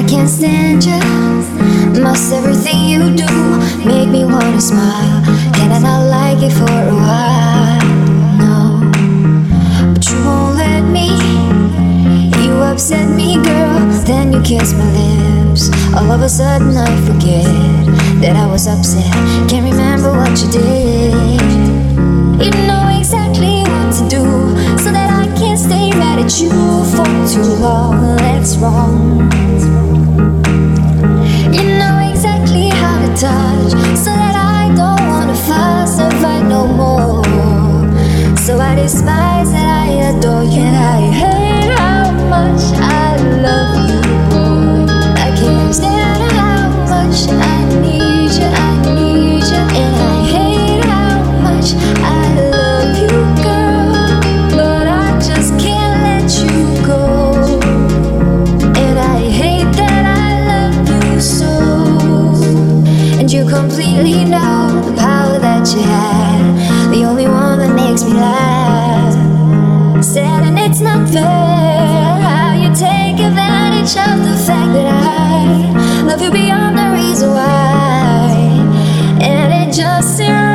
can't stand you. Must everything you do make me wanna smile. Can I not like it for a while? No, but you won't let me. You upset me, girl, then you kiss my lips. All of a sudden I forget that I was upset. Can't remember what you did. You know exactly what to do, so that I can't stay mad at you for too long. That's wrong. You know exactly how to touch, so that I don't wanna fuss or fight no more. So I despise and I adore you, and I hate how much I love you, boy. I can't stand how much I need you, I need you, and I hate how much I love you, girl, but I just can't let you go. And I hate that I love you so. And you completely know the power that you have, the only one that makes me laugh. Sad, and it's not fair how you take advantage of the fact that I love you beyond the reason why. And it just